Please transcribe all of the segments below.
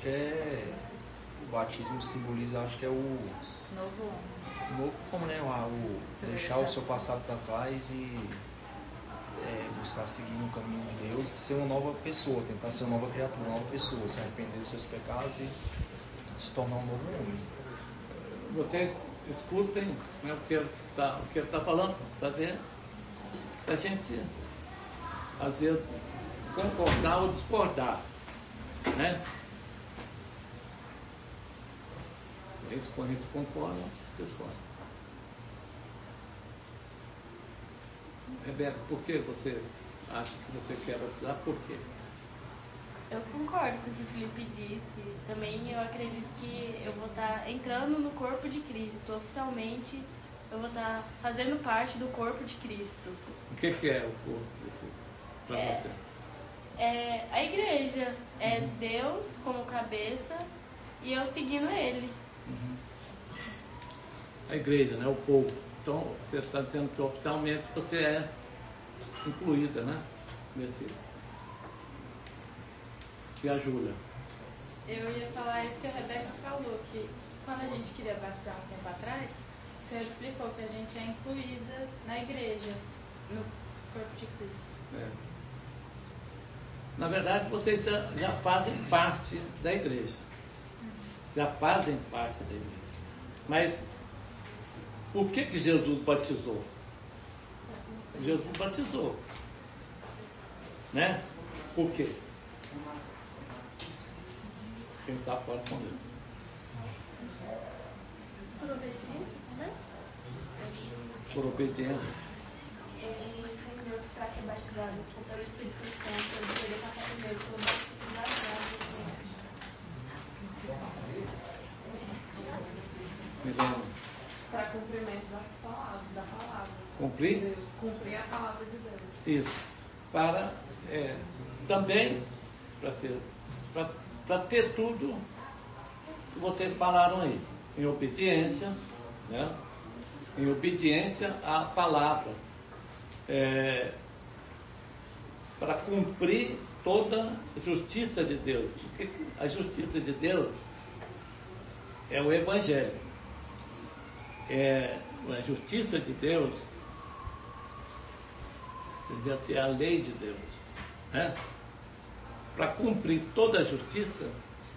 que o batismo simboliza, acho que é o Novo homem. Como, né? O deixar o seu passado para trás e buscar seguir no caminho de Deus, ser uma nova pessoa, tentar ser uma nova criatura, uma nova pessoa, se arrepender dos seus pecados e se tornar um novo homem. Vocês escutem, né, o que ele está falando, para ver, a gente às vezes concordar ou discordar, né? Eles, quando a gente concorda, discorda. Rebeca, por que você acha que você quer batizar? Por quê? Eu concordo com o que o Felipe disse. Também eu acredito que eu vou estar entrando no corpo de Cristo. Oficialmente, eu vou estar fazendo parte do corpo de Cristo. O que é o corpo de Cristo para você? É a igreja. É Deus como cabeça e eu seguindo Ele. A igreja, né? O povo. Então, você está dizendo que oficialmente você é incluída, né? Nesse... E a Júlia? Eu ia falar isso que a Rebeca falou, que quando a gente queria batizar um tempo atrás, o Senhor explicou que a gente é incluída na igreja, no corpo de Cristo. Na verdade, vocês já fazem parte da igreja. Já fazem parte da igreja. Mas por que Jesus batizou? Jesus batizou. Né? Por quê? Quem está pode responder. Por obediência, né? Por obediência. Ele entendeu que para ser batizado pelo Espírito Santo, ele deveria passar primeiro pelo batismo das águas. Para cumprimento da palavra. Cumprir? Cumprir a palavra de Deus. Isso. Para também para ter tudo que vocês falaram aí, em obediência, né? Em obediência à palavra, para cumprir toda a justiça de Deus. A justiça de Deus é o Evangelho. A justiça de Deus, quer dizer, assim, é a lei de Deus, né? Para cumprir toda a justiça,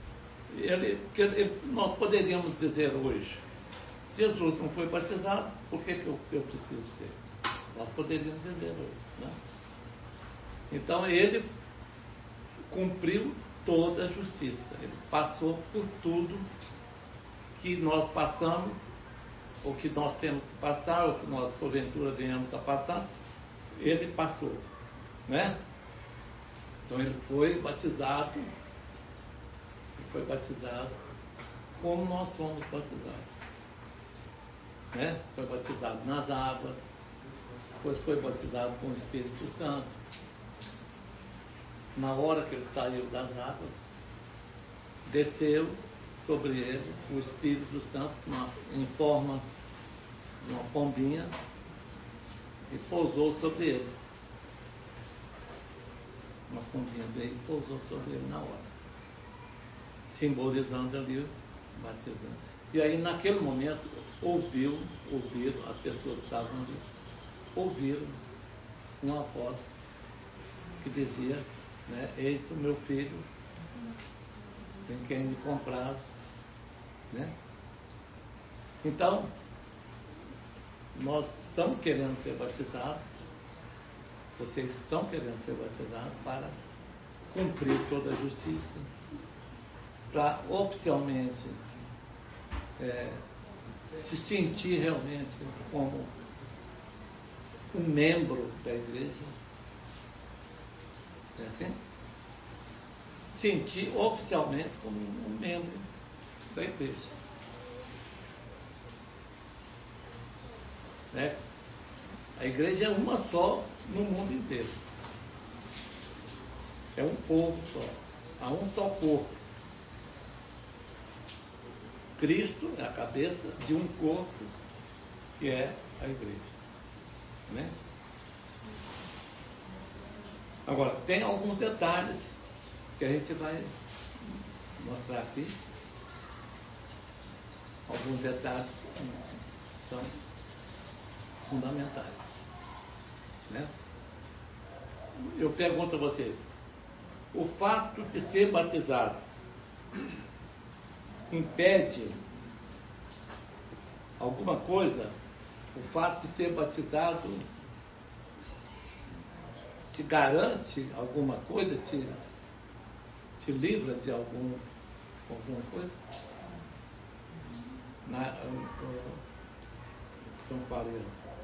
nós poderíamos dizer hoje, Jesus não foi batizado, por que eu preciso ser? Nós poderíamos dizer hoje, né? Então ele cumpriu toda a justiça, ele passou por tudo que nós passamos, ou que nós temos que passar, ou que nós porventura venhamos a passar, ele passou, né? Então ele foi batizado como nós somos batizados, né? Foi batizado nas águas, depois foi batizado com o Espírito Santo. Na hora que ele saiu das águas, desceu sobre ele o Espírito Santo em forma de uma pombinha e pousou sobre ele. Uma pombinha dele pousou sobre ele na hora, simbolizando ali, batizando. E aí naquele momento ouviram, as pessoas que estavam ali, ouviram uma voz que dizia, né, eis o meu filho, em quem me compraz, né? Então, nós estamos querendo ser batizados, vocês estão querendo ser batizados para cumprir toda a justiça, para oficialmente se sentir realmente como um membro da igreja. É assim? Sentir oficialmente como um membro da igreja. Né? A igreja é uma só no mundo inteiro. É um povo só. Há um só corpo. Cristo é a cabeça de um corpo que é a igreja. Né? Agora, tem alguns detalhes que a gente vai mostrar aqui alguns detalhes que são fundamentais. Né? Eu pergunto a vocês, o fato de ser batizado impede alguma coisa? O fato de ser batizado te garante alguma coisa? Te livra de alguma coisa? Então, falei.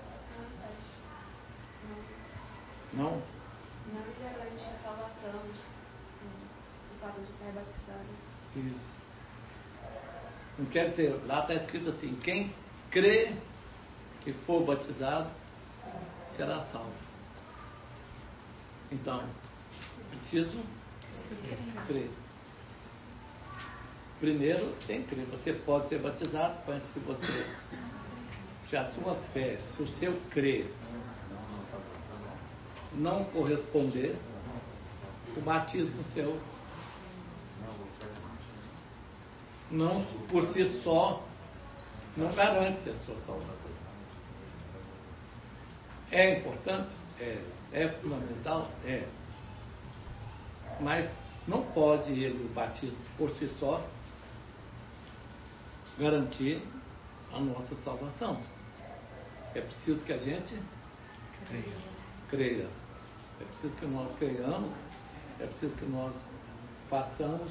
Não? Não garante a salvação, o fato de estar batizado. Isso. Não quer dizer, lá está escrito assim, quem crê que for batizado será salvo. Então, preciso crer. Primeiro tem que crer. Você pode ser batizado, mas se a sua fé, se o seu crer não corresponder, o batismo seu não, por si só, não garante a sua salvação. É importante? É fundamental? É. Mas não pode o batismo por si só garantir a nossa salvação. É preciso que a gente creia. É preciso que nós creiamos, é preciso que nós façamos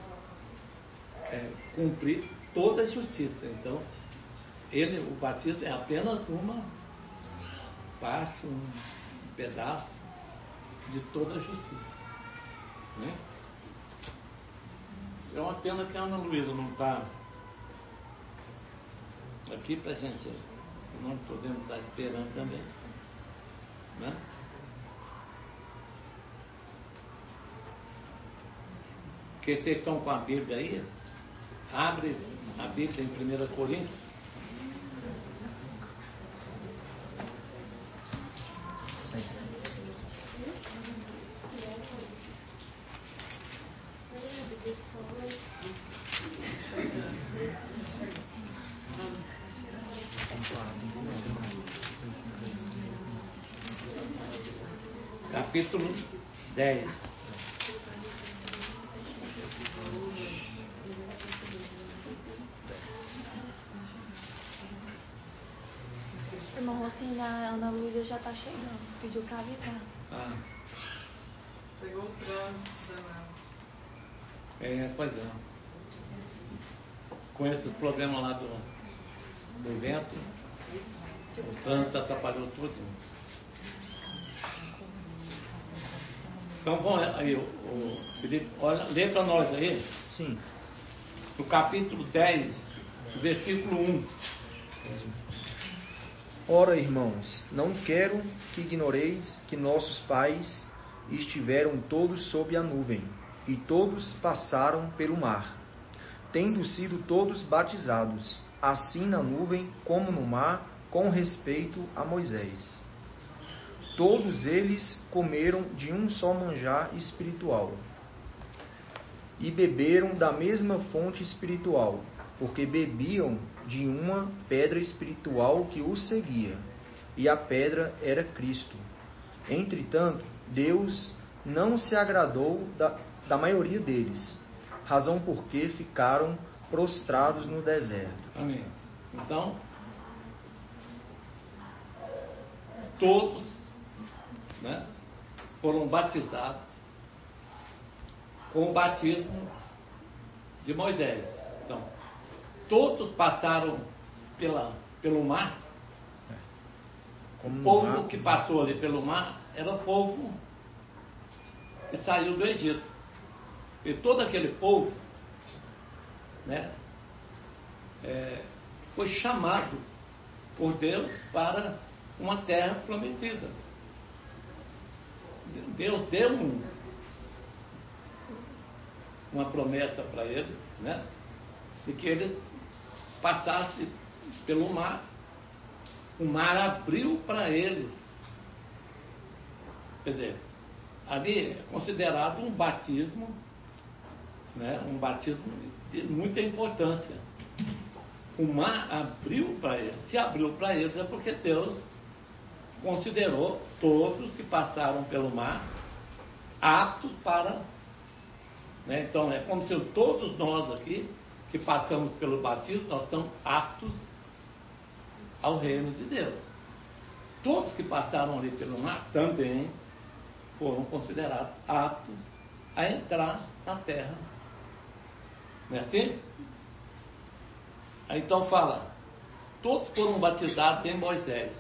cumprir toda a justiça. Então, o batismo é apenas uma parte, um pedaço de toda a justiça. Né? É uma pena que a Ana Luísa não está aqui para a gente. Não podemos estar esperando também. Né? Que vocês estão com a Bíblia aí, abre a Bíblia em 1 Coríntios. Capítulo 10. Irmão Rocinho, a Ana Luísa já está chegando. Pediu para avisar. Pegou o trânsito danado. Pois é. Com esses problemas lá do evento, o trânsito atrapalhou tudo. Então vamos aí, o Felipe, olha, lê para nós aí. Sim. No capítulo 10, versículo 1. Ora, irmãos, não quero que ignoreis que nossos pais estiveram todos sob a nuvem, e todos passaram pelo mar, tendo sido todos batizados, assim na nuvem como no mar, com respeito a Moisés. Todos eles comeram de um só manjar espiritual, e beberam da mesma fonte espiritual, porque bebiam de uma pedra espiritual que os seguia, e a pedra era Cristo. Entretanto, Deus não se agradou da maioria deles, razão porque ficaram prostrados no deserto. Amém. Então, todos, né, foram batizados com o batismo de Moisés. Então, todos passaram pelo mar. O povo que passou ali pelo mar era o povo que saiu do Egito. E todo aquele povo, né, foi chamado por Deus para uma terra prometida. Deus deu uma promessa para eles, né, de que ele passasse pelo mar. O mar abriu para eles. Quer dizer, ali é considerado um batismo né, um batismo de muita importância. O mar abriu para eles. Se abriu para eles é porque Deus considerou todos que passaram pelo mar aptos para... Né, então é como se todos nós aqui que passamos pelo batismo, nós estamos aptos ao reino de Deus. Todos que passaram ali pelo mar também foram considerados aptos a entrar na terra. Não é assim? Aí então fala, todos foram batizados em Moisés,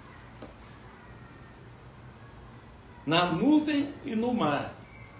na nuvem e no mar.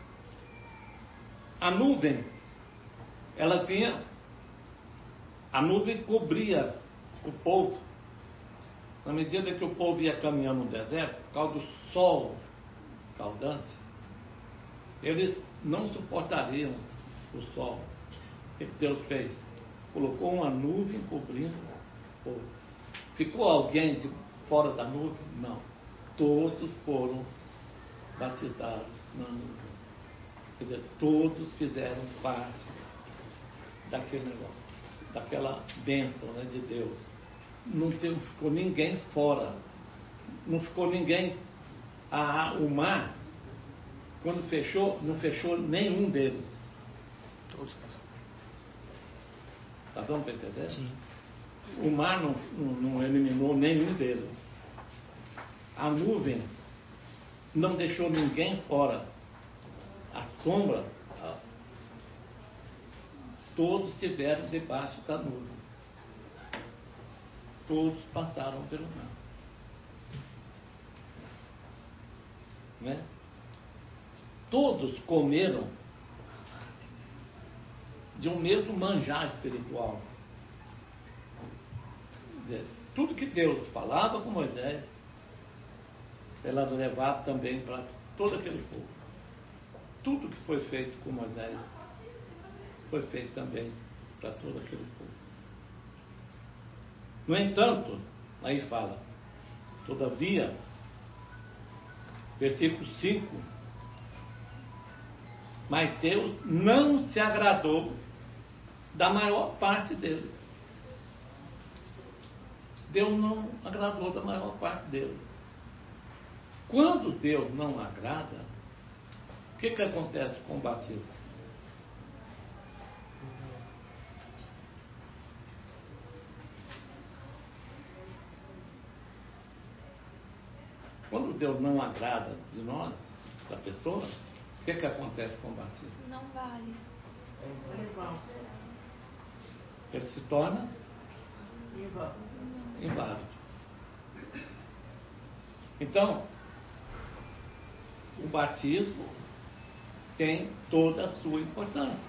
A nuvem, ela vinha, a nuvem cobria o povo. Na medida que o povo ia caminhando no deserto, por causa do sol escaldante, eles não suportariam o sol. O que Deus fez? Colocou uma nuvem cobrindo o povo. Ficou alguém de fora da nuvem? Não. Todos foram batizados na nuvem. Quer dizer, todos fizeram parte daquele negócio, daquela bênção, né, de Deus. Não ficou ninguém fora. Não ficou ninguém. O mar, quando fechou, não fechou nenhum deles. Todos passaram. Tá dando para entender? Sim. O mar não eliminou nenhum deles. A nuvem não deixou ninguém fora. A sombra, todos estiveram debaixo da nuvem. Todos passaram pelo mar. Né? Todos comeram de um mesmo manjar espiritual. Tudo que Deus falava com Moisés, ela levava também para todo aquele povo. Tudo que foi feito com Moisés foi feito também para todo aquele povo. No entanto, aí fala, todavia, versículo 5, mas Deus não se agradou da maior parte deles. Deus não agradou da maior parte deles. Quando Deus não agrada, o que acontece com o batismo? Quando Deus não agrada de nós, da pessoa, o que acontece com o batismo? Não vale. Ele se torna inválido. Então, o batismo tem toda a sua importância,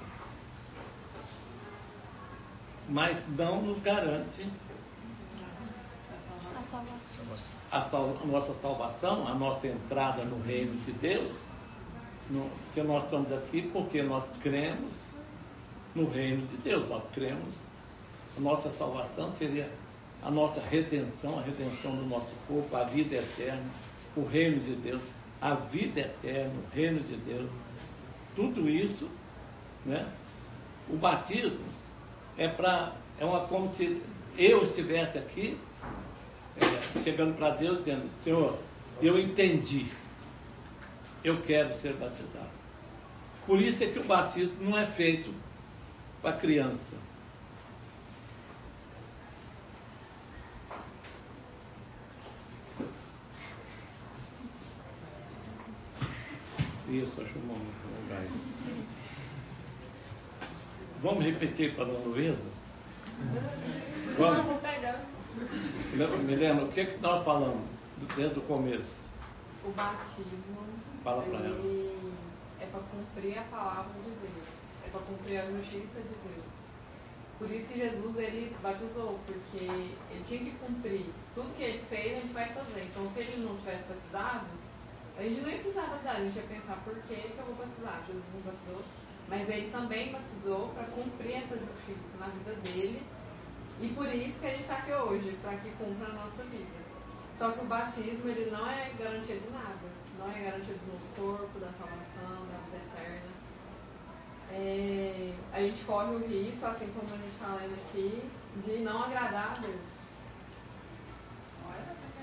mas não nos garante a nossa salvação, a nossa entrada no reino de Deus, que nós estamos aqui porque nós cremos no reino de Deus, nós cremos, a nossa salvação seria a nossa redenção, a redenção do nosso corpo, a vida eterna, o reino de Deus, a vida eterna, o reino de Deus, tudo isso, né? O batismo como se eu estivesse aqui, chegando para Deus dizendo, Senhor, eu entendi, eu quero ser batizado. Por isso é que o batismo não é feito para criança. Isso, acho bom. Vamos repetir para a dona Luísa? Vamos. Milena, o que nós falamos desde o começo? O batismo, Fala para ela. É para cumprir a palavra de Deus, é para cumprir a justiça de Deus. Por isso que Jesus, ele batizou, porque ele tinha que cumprir. Tudo que ele fez, a gente vai fazer. Então, se ele não tivesse batizado, a gente não ia precisar batizar, a gente ia pensar, por que eu vou batizar? Jesus não batizou, mas ele também batizou para cumprir essa justiça na vida dele. E por isso que a gente está aqui hoje, para que cumpra a nossa vida. Só que o batismo, ele não é garantia de nada. Não é garantia do novo corpo, da salvação, da vida eterna. a gente corre o risco, assim como a gente está lendo aqui, de não agradar a Deus. Olha, tá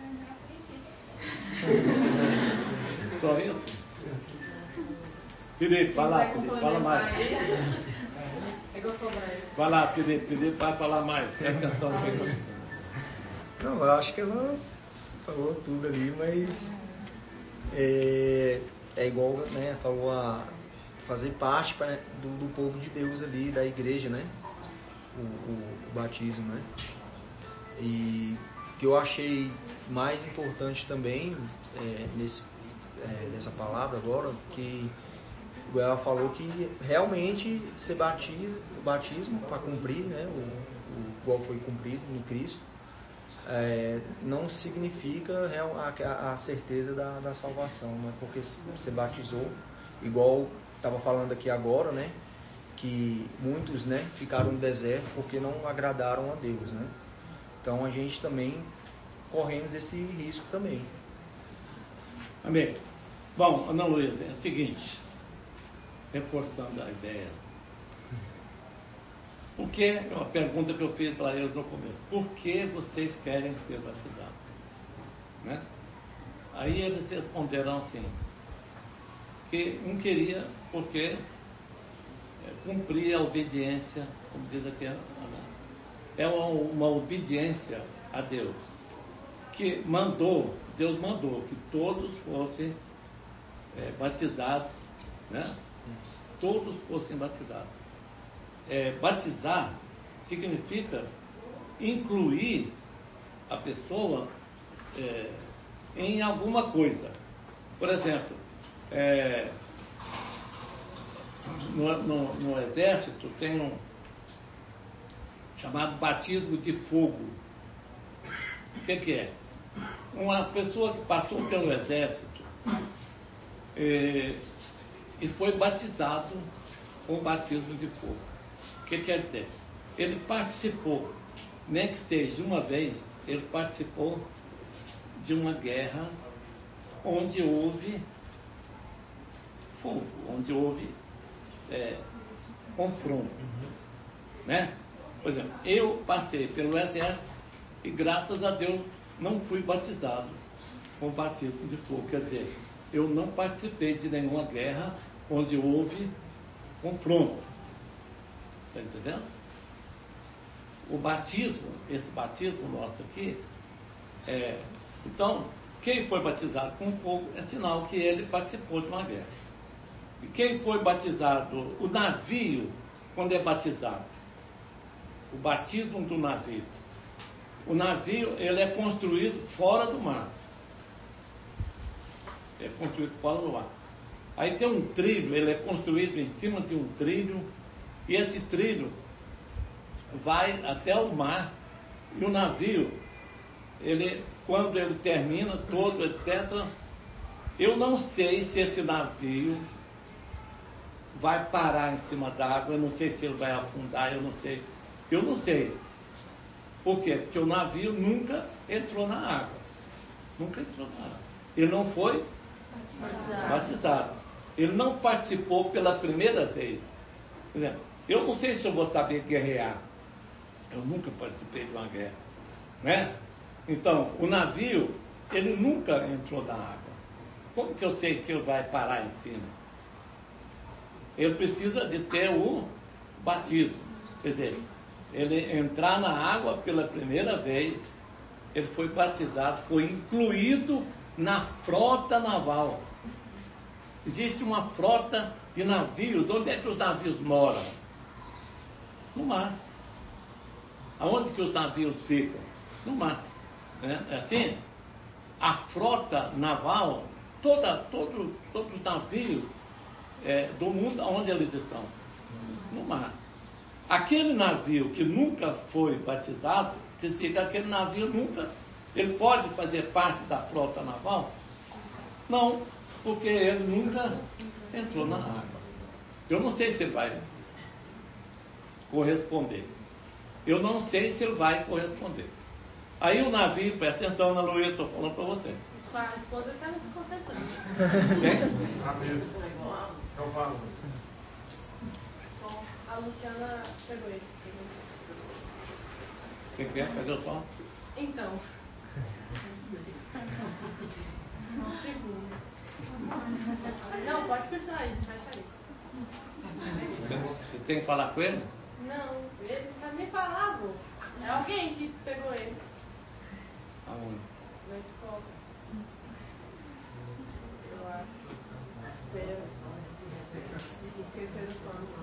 querendo Só isso? Felipe, vai lá, Felipe, fala mais. É que eu sou breve. Vai lá, Felipe, vai falar mais. Presta atenção aqui. Não, eu acho que ela falou tudo ali, mas é igual, né, falou fazer parte do povo de Deus ali, da igreja, né, o batismo, né, e o que eu achei mais importante também nessa palavra agora, que ela falou que realmente ser o batismo para cumprir, né, o qual foi cumprido em Cristo, não significa a certeza da salvação, né? Porque você batizou, igual estava falando aqui agora, né? Que muitos, né, ficaram no deserto porque não agradaram a Deus, né? Então a gente também corremos esse risco também. Amém. Bom, Ana Luísa, é o seguinte, reforçando a ideia. Por que, é uma pergunta que eu fiz para eles no começo, por que vocês querem ser batizados? Né? Aí eles responderam assim, que um queria porque cumprir a obediência, como diz aqui, é uma obediência a Deus, que Deus mandou que todos fossem batizados, né? Todos fossem batizados. Batizar significa incluir a pessoa em alguma coisa. Por exemplo, no exército tem um chamado batismo de fogo. O que é? Uma pessoa que passou pelo exército e foi batizado com o batismo de fogo. O que quer dizer? Ele participou, nem que seja de uma vez, ele participou de uma guerra onde houve fogo, onde houve confronto. Né? Por exemplo, eu passei pelo exército e graças a Deus não fui batizado com batismo de fogo. Quer dizer, eu não participei de nenhuma guerra onde houve confronto. Está entendendo? O batismo, esse batismo nosso aqui, então, quem foi batizado com fogo é sinal que ele participou de uma guerra. E quem foi batizado, o navio, quando é batizado, o batismo do navio. O navio, ele é construído fora do mar. É construído fora do mar. Aí tem um trilho, ele é construído em cima de um trilho, e esse trilho vai até o mar, e o navio, quando ele termina todo, etc., eu não sei se esse navio vai parar em cima d'água, eu não sei se ele vai afundar, eu não sei. Por quê? Porque o navio nunca entrou na água. Nunca entrou na água. Ele não foi batizado. Ele não participou pela primeira vez. Por exemplo, eu não sei se eu vou saber guerrear. Eu nunca participei de uma guerra. Né? Então, o navio, ele nunca entrou na água. Como que eu sei que ele vai parar em cima? Ele precisa de ter o batismo. Quer dizer, ele entrar na água pela primeira vez, ele foi batizado, foi incluído na frota naval. Existe uma frota de navios. Onde é que os navios moram? No mar. Aonde que os navios ficam? No mar. É assim? A frota naval, todos os navios do mundo, onde eles estão? No mar. Aquele navio que nunca foi batizado, quer dizer que aquele navio nunca, ele pode fazer parte da frota naval? Não, porque ele nunca entrou na água. Eu não sei se ele vai corresponder. Eu não sei se ele vai corresponder. Aí o navio, presta atenção, Ana Luísa, estou falando para você. A esposa está se consertando. Tem? Eu falo. A Luciana pegou ele. Quem quer? Cadê o Tom? Então. Não, pode continuar aí, a gente vai sair. Você tem que falar com ele? Não, ele não sabe nem falar, vô. É alguém que pegou ele Aonde? na escola. Eu acho. Esqueceram só no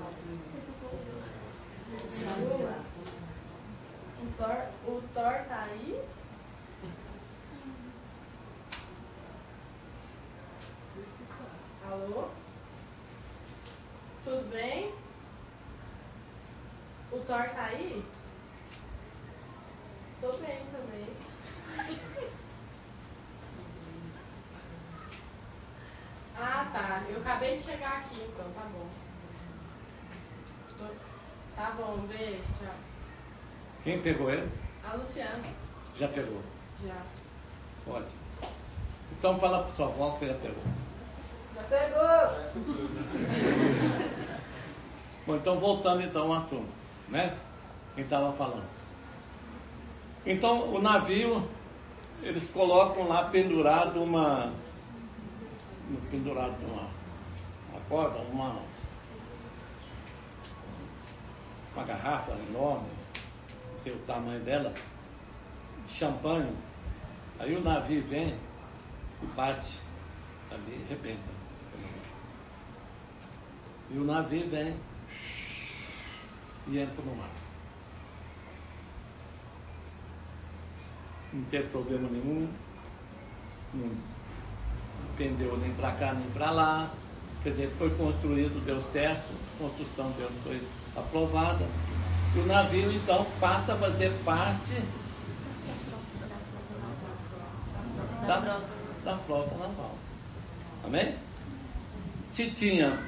O Thor tá aí? Alô? Tudo bem? O Thor tá aí? Tô bem também. Ah, tá. Eu acabei de chegar aqui, então tá bom. Tá bom, beijo, tchau. Quem pegou ele? A Luciana. Já pegou. Já. Ótimo. Então fala para sua avó que já pegou. Já pegou! Bom, então voltando então ao assunto, né? Quem estava falando. Então o navio, eles colocam lá pendurado uma corda, uma garrafa enorme, não sei o tamanho dela, de champanhe. Aí o navio vem e bate ali e arrebenta. E o navio vem e entra no mar. Não teve problema nenhum, não pendeu nem para cá nem para lá. Quer dizer, foi construído, deu certo, a construção dele foi aprovada. E o navio então passa a fazer parte da frota naval. Amém? Se tinha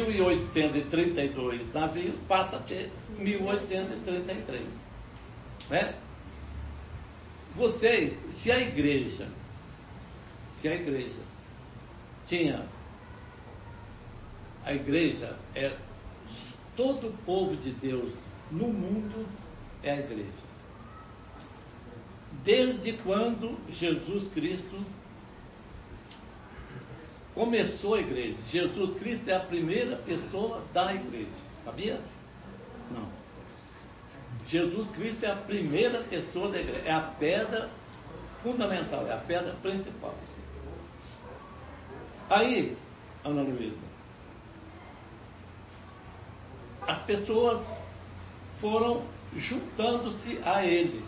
1832 navios, passa a ter 1833. Né? Vocês, se a igreja tinha, a igreja é todo o povo de Deus no mundo, é a igreja. Desde quando Jesus Cristo começou a igreja. Jesus Cristo é a primeira pessoa da igreja. Sabia? Não. Jesus Cristo é a primeira pessoa da igreja. É a pedra fundamental, é a pedra principal. Aí, Ana Luísa, as pessoas foram juntando-se a ele.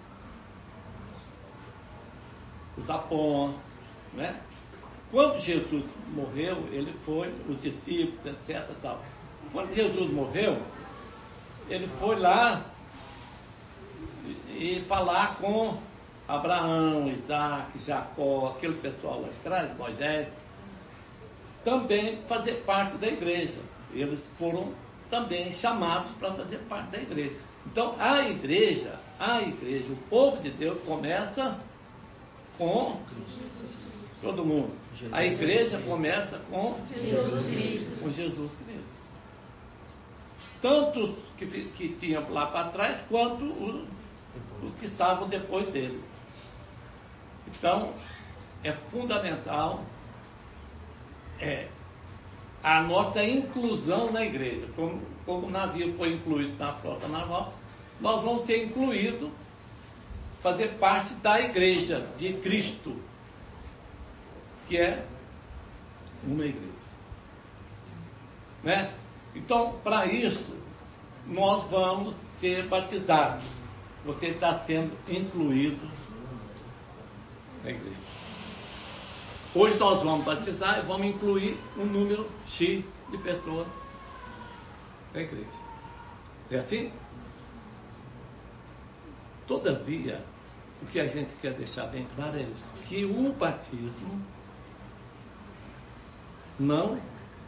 Os apóstolos, né? Quando Jesus morreu, ele foi, os discípulos, etc. Tal. Quando Jesus morreu, ele foi lá e falar com Abraão, Isaac, Jacó, aquele pessoal lá atrás, Moisés, também fazer parte da igreja. Eles foram também chamados para fazer parte da igreja. Então, a igreja, o povo de Deus começa com todo mundo. A igreja começa com Jesus Cristo. Com Jesus Cristo. Tanto os que tinham lá para trás, quanto os que estavam depois dele. Então, é fundamental a nossa inclusão na igreja. Como o navio foi incluído na frota naval, nós vamos ser incluídos, fazer parte da igreja de Cristo, que é uma igreja. Né? Então, para isso, nós vamos ser batizados. Você está sendo incluído na igreja. Hoje nós vamos batizar e vamos incluir um número X de pessoas na igreja. É assim? Todavia, o que a gente quer deixar bem claro é isso, que o batismo não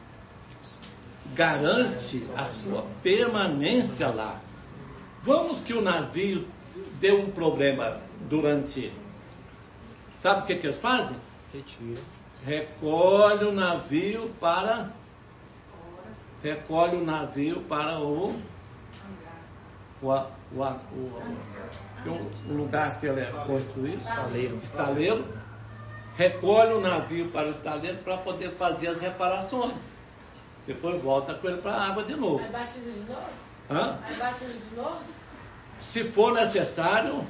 garante a sua permanência lá. Vamos que o navio deu um problema durante... Sabe o que eles fazem? Retira. Recolhe o navio para recolhe o navio para o lugar que ele é construído, estaleiro, recolhe o navio para o estaleiro para poder fazer as reparações. Depois volta com ele para a água de novo. Aí batiza de novo? Hã? Aí batiza de novo? Se for necessário,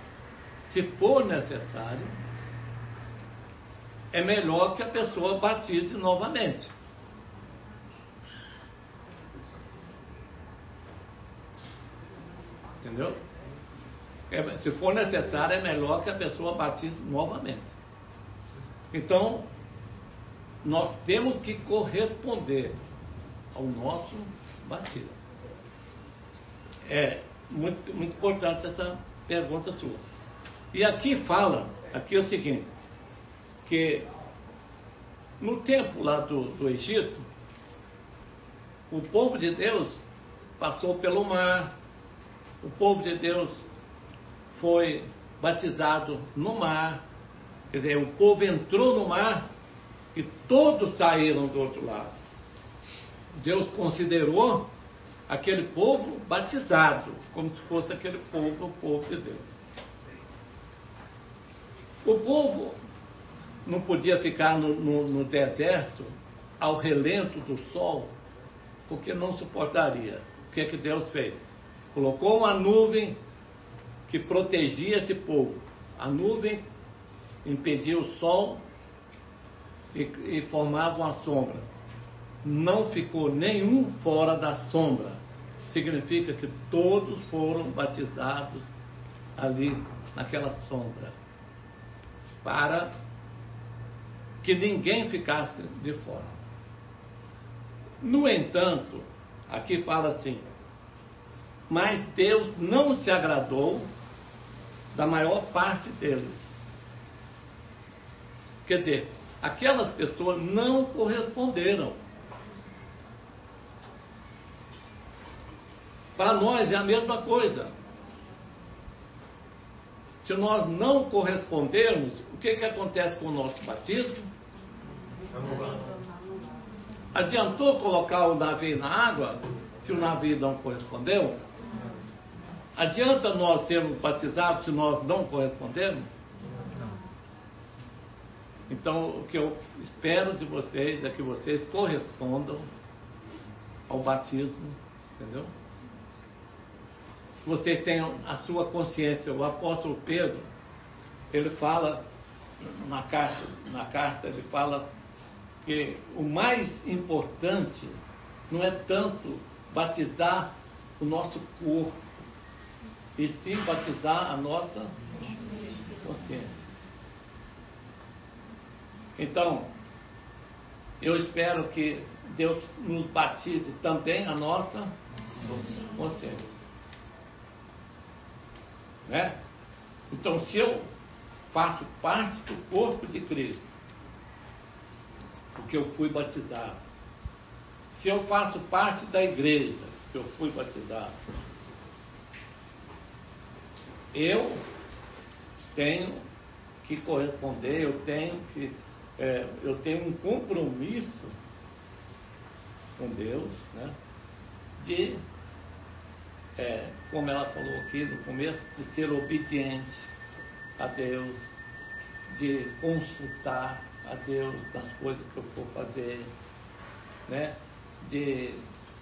é melhor que a pessoa batize novamente. Entendeu? Se for necessário, é melhor que a pessoa batize novamente. Então, nós temos que corresponder ao nosso batismo. É muito, muito importante essa pergunta sua. E aqui aqui é o seguinte, que no tempo lá do Egito, o povo de Deus passou pelo mar, o povo de Deus foi batizado no mar, quer dizer, o povo entrou no mar e todos saíram do outro lado. Deus considerou aquele povo batizado, como se fosse aquele povo, o povo de Deus. O povo não podia ficar no deserto, ao relento do sol, porque não suportaria. O que é que Deus fez? Colocou uma nuvem que protegia esse povo. A nuvem impedia o sol e formava uma sombra. Não ficou nenhum fora da sombra. Significa que todos foram batizados ali naquela sombra, para que ninguém ficasse de fora. No entanto, aqui fala assim: mas Deus não se agradou da maior parte deles. Quer dizer, aquelas pessoas não corresponderam. Para nós é a mesma coisa. Se nós não correspondermos, o que acontece com o nosso batismo? Adiantou colocar o navio na água se o navio não correspondeu? Adianta nós sermos batizados se nós não correspondermos? Então, o que eu espero de vocês é que vocês correspondam ao batismo, entendeu? Vocês tenham a sua consciência. O apóstolo Pedro, ele fala na carta ele fala que o mais importante não é tanto batizar o nosso corpo, e sim batizar a nossa consciência. Então, eu espero que Deus nos batize também a nossa consciência. Né? Então, se eu faço parte do corpo de Cristo, porque eu fui batizado, se eu faço parte da igreja, que eu fui batizado, eu tenho que corresponder, eu tenho um compromisso com Deus, né? De como ela falou aqui no começo, de ser obediente a Deus, de consultar a Deus nas coisas que eu for fazer, né? De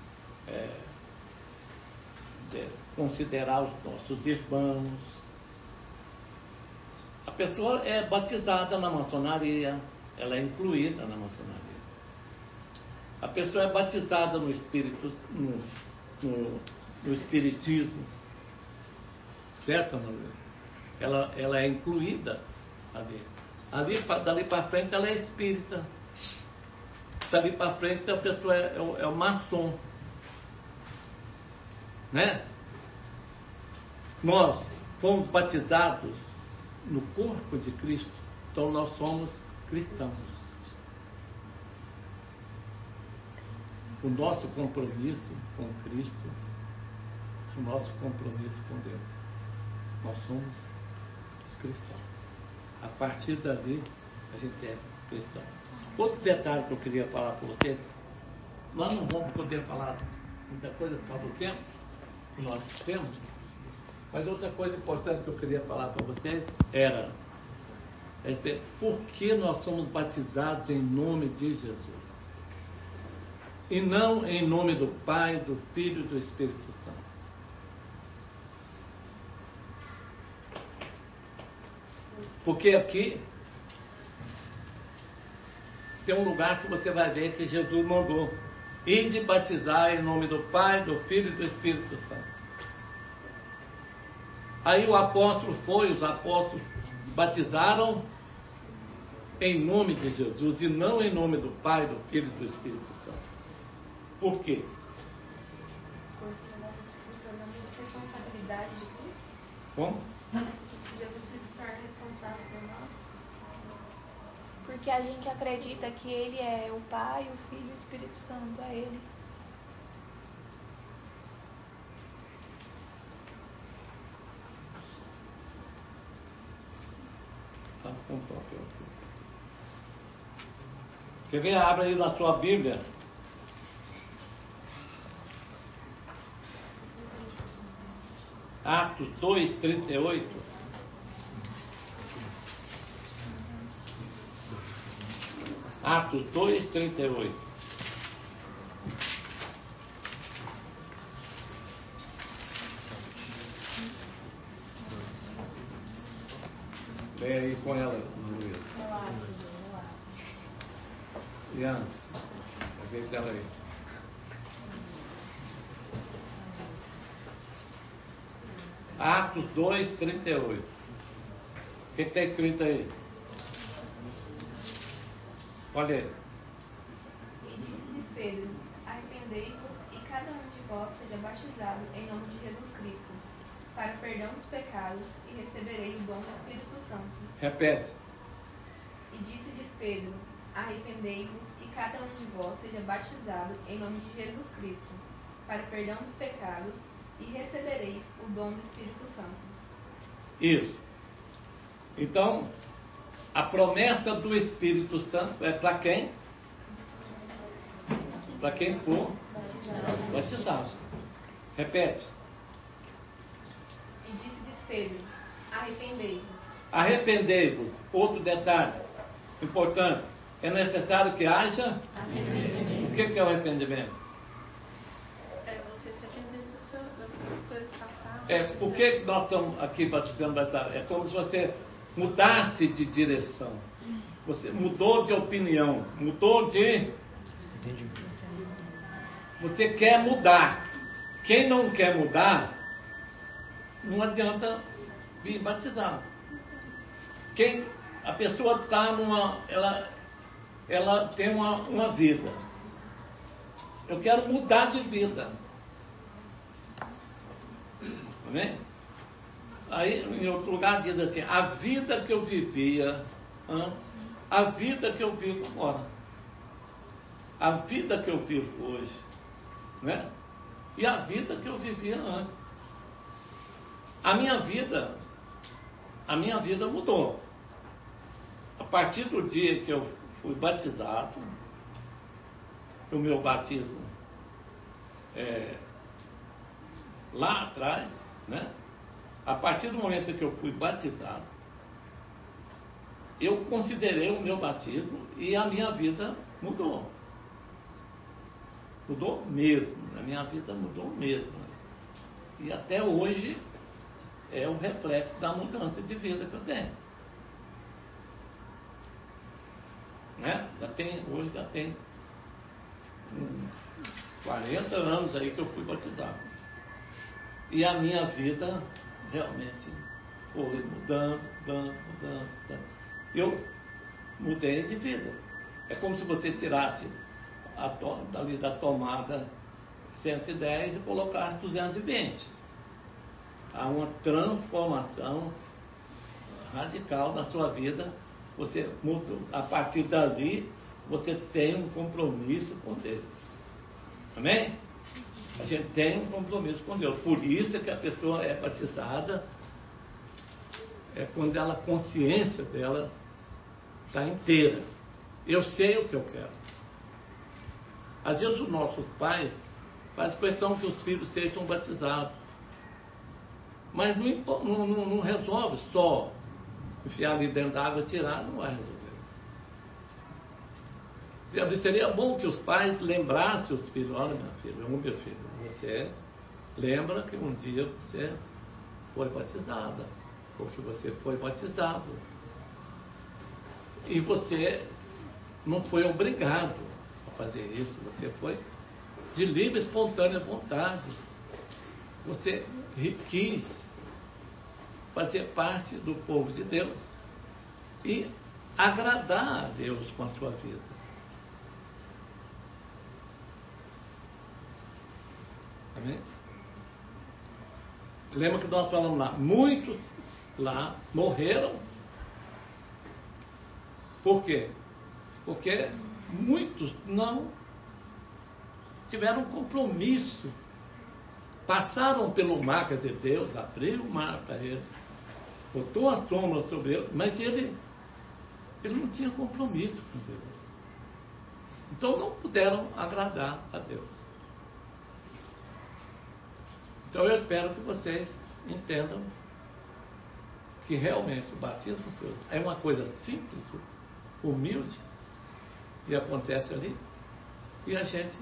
considerar os nossos irmãos. A pessoa é batizada na maçonaria, ela é incluída na maçonaria. A pessoa é batizada no espírito, no espiritismo, certo, Maria? Ela é incluída ali. Dali para frente ela é espírita. Dali para frente a pessoa é o maçom, né? Nós fomos batizados no corpo de Cristo, então nós somos cristãos. O nosso compromisso com Cristo, o nosso compromisso com Deus, nós somos cristãos. A partir dali a gente é cristão. Outro detalhe que eu queria falar para você nós não vamos poder falar muita coisa por causa do tempo que nós temos, mas outra coisa importante que eu queria falar para vocês era por que nós somos batizados em nome de Jesus e não em nome do Pai, do Filho e do Espírito Santo. Porque aqui tem um lugar que você vai ver que Jesus mandou ir de batizar em nome do Pai, do Filho e do Espírito Santo. Aí o apóstolo foi, os apóstolos batizaram em nome de Jesus e não em nome do Pai, do Filho e do Espírito Santo. Por quê? Porque nós funcionamos a responsabilidade de Cristo. Como? Jesus se torna responsável por nós. Porque a gente acredita que Ele é o Pai, o Filho e o Espírito Santo, é Ele. Tá com o papel aqui. Quer ver? Abra aí na sua Bíblia. Atos 2:38. Atos 2:38. Leia aí com ela, Luísa. Liana, ajeita ela aí. Atos 2:38. O que está escrito aí? Olha aí. E disse-lhes Pedro: arrependei-vos e cada um de vós seja batizado em nome de Jesus Cristo, para perdão dos pecados, e receberei o dom do Espírito Santo. Repete. E disse-lhes Pedro: arrependei-vos e cada um de vós seja batizado em nome de Jesus Cristo, para perdão dos pecados, e recebereis o dom do Espírito Santo. Isso. Então, a promessa do Espírito Santo é para quem? Para quem for batizado. Repete. E disse-lhes Pedro: arrependei-vos. Arrependei-vos. Outro detalhe importante. É necessário que haja? O que é o arrependimento? É você se arrepender das coisas passadas. Por que nós estamos aqui batizando batizado? É como se você mudasse de direção. Você mudou de opinião. Mudou de... Você quer mudar. Quem não quer mudar, não adianta vir batizar. A pessoa está numa... Ela tem uma vida. Eu quero mudar de vida. Amém? Aí, em outro lugar, diz assim: a vida que eu vivia antes, a vida que eu vivo agora. A vida que eu vivo hoje. Né? E a vida que eu vivia antes. A minha vida mudou. A partir do dia que eu fui batizado, o meu batismo lá atrás, né? A partir do momento que eu fui batizado, eu considerei o meu batismo e a minha vida mudou. Mudou mesmo. A minha vida mudou mesmo. E até hoje é o reflexo da mudança de vida que eu tenho. Né? Hoje já tem 40 anos aí que eu fui batizado. E a minha vida realmente foi mudando. Eu mudei de vida. É como se você tirasse dali da tomada 110 e colocasse 220. Há uma transformação radical na sua vida. Você muda. A partir dali, você tem um compromisso com Deus. Amém? A gente tem um compromisso com Deus. Por isso é que a pessoa é batizada, é quando a consciência dela está inteira. Eu sei o que eu quero. Às vezes os nossos pais fazem questão que os filhos sejam batizados. Mas não resolve só enfiar ali dentro da água e tirar, não vai resolver. Seria bom que os pais lembrassem os filhos: olha, minha filha, meu filho, você lembra que um dia você foi batizada, ou que você foi batizado. E você não foi obrigado a fazer isso, você foi de livre e espontânea vontade. Você quis fazer parte do povo de Deus e agradar a Deus com a sua vida. Amém? Lembra que nós falamos lá, muitos lá morreram. Por quê? Porque muitos não tiveram compromisso. Passaram pelo mar, quer dizer, Deus abriu o mar para eles, botou a sombra sobre eles, mas ele não tinha compromisso com Deus. Então não puderam agradar a Deus. Então eu espero que vocês entendam que realmente o batismo é uma coisa simples, humilde, e acontece ali, e a gente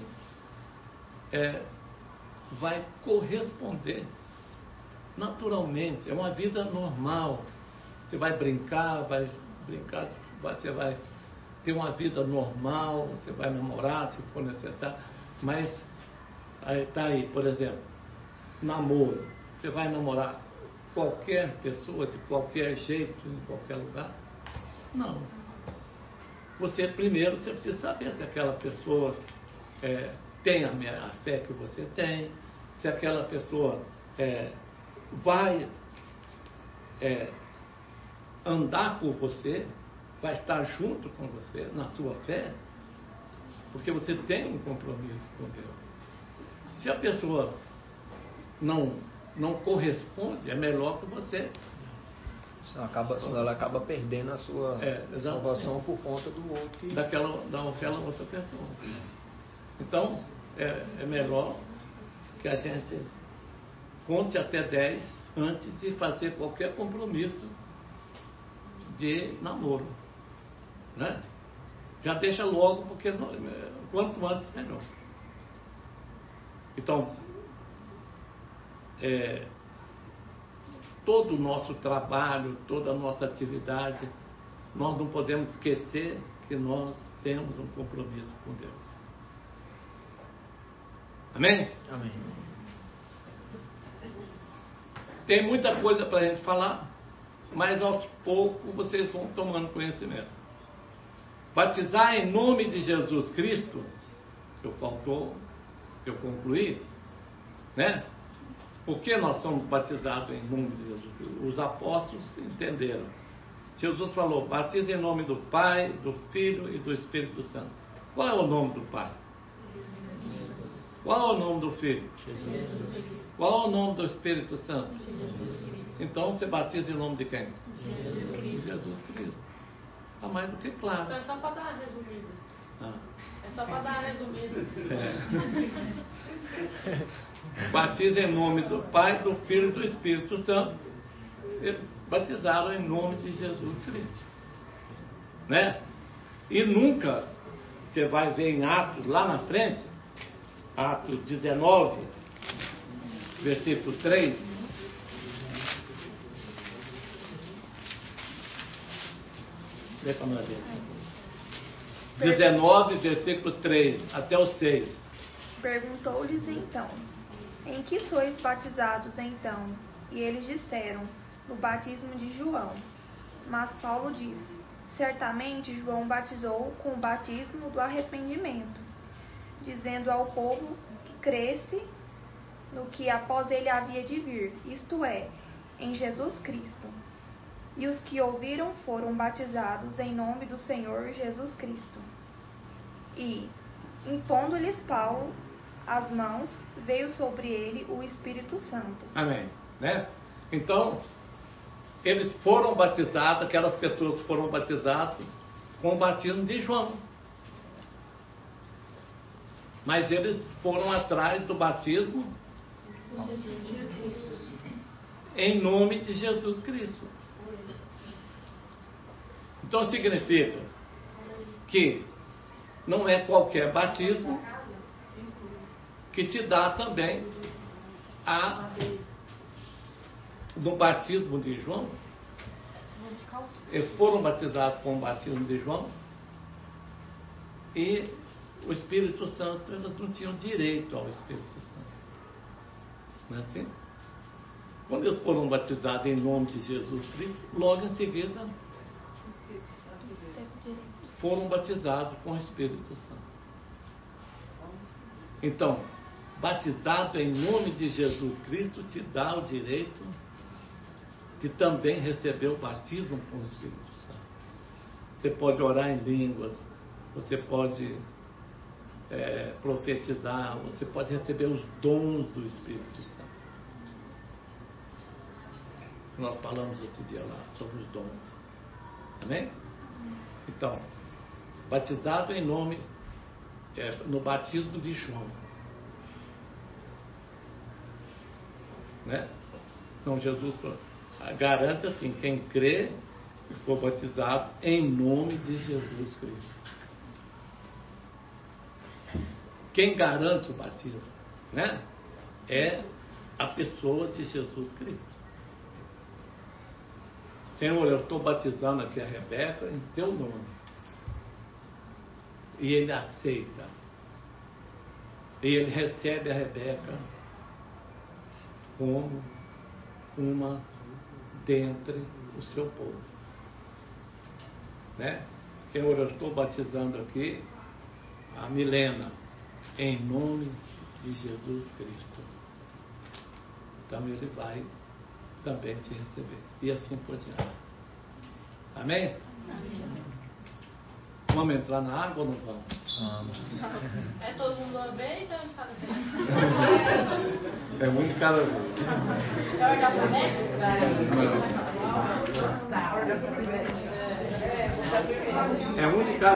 vai corresponder naturalmente. É uma vida normal. Você vai brincar, você vai ter uma vida normal, você vai namorar se for necessário, mas está aí, por exemplo, namoro. Você vai namorar qualquer pessoa, de qualquer jeito, em qualquer lugar? Não. Primeiro você precisa saber se aquela pessoa tem a fé que você tem, se aquela pessoa vai andar com você, vai estar junto com você na sua fé, porque você tem um compromisso com Deus. Se a pessoa não corresponde, é melhor que você. Senão ela acaba perdendo a sua salvação por conta do outro. Daquela outra pessoa. Então, é melhor que a gente conte até 10 antes de fazer qualquer compromisso de namoro. Né? Já deixa logo, porque quanto antes melhor. Então, todo o nosso trabalho, toda a nossa atividade, nós não podemos esquecer que nós temos um compromisso com Deus. Amém? Amém. Tem muita coisa para a gente falar, mas aos poucos vocês vão tomando conhecimento. Batizar em nome de Jesus Cristo, eu concluí, né? Por que nós somos batizados em nome de Jesus? Os apóstolos entenderam. Jesus falou: batiza em nome do Pai, do Filho e do Espírito Santo. Qual é o nome do Pai? Qual é o nome do Filho? Qual é o nome do Espírito Santo? Então você batiza em nome de quem? Jesus Cristo. Está mais do que claro. É só para dar uma resumida. É só para dar uma resumida. Batiza em nome do Pai, do Filho e do Espírito Santo. Eles batizaram em nome de Jesus Cristo. Né? E nunca, você vai ver em Atos, lá na frente, Atos 19, versículo 3. Vê para nós ver. 19, versículo 3 até o 6. Perguntou-lhes então: em que sois batizados então? E eles disseram: no batismo de João. Mas Paulo disse: certamente João batizou com o batismo do arrependimento, dizendo ao povo que cresce no que após ele havia de vir, isto é, em Jesus Cristo. E os que ouviram foram batizados em nome do Senhor Jesus Cristo. E, impondo-lhes Paulo as mãos, veio sobre ele o Espírito Santo. Amém. Né? Então, eles foram batizados, aquelas pessoas foram batizadas com o batismo de João. Mas eles foram atrás do batismo em nome de Jesus Cristo. Então significa que não é qualquer batismo que te dá também no batismo de João. Eles foram batizados com o batismo de João e o Espírito Santo, eles não tinham direito ao Espírito Santo. Não é assim? Quando eles foram batizados em nome de Jesus Cristo, logo em seguida foram batizados com o Espírito Santo. Então, batizado em nome de Jesus Cristo te dá o direito de também receber o batismo com o Espírito Santo. Você pode orar em línguas, você pode profetizar, você pode receber os dons do Espírito Santo. Nós falamos outro dia lá sobre os dons. Amém? Então, batizado em nome, no batismo de João. Né? Então Jesus garante assim, quem crê e for batizado em nome de Jesus Cristo. Quem garante o batismo, né? É a pessoa de Jesus Cristo. Senhor, eu estou batizando aqui a Rebeca em teu nome. E ele aceita. E ele recebe a Rebeca como uma dentre o seu povo. Né? Senhor, eu estou batizando aqui a Milena em nome de Jesus Cristo. Então ele vai também te receber. E assim por diante. Amém? Amém. Vamos entrar na água ou não vamos? É todo mundo a ver, então a gente fala assim. É muito cara. É ordem alfabética? É muito cara.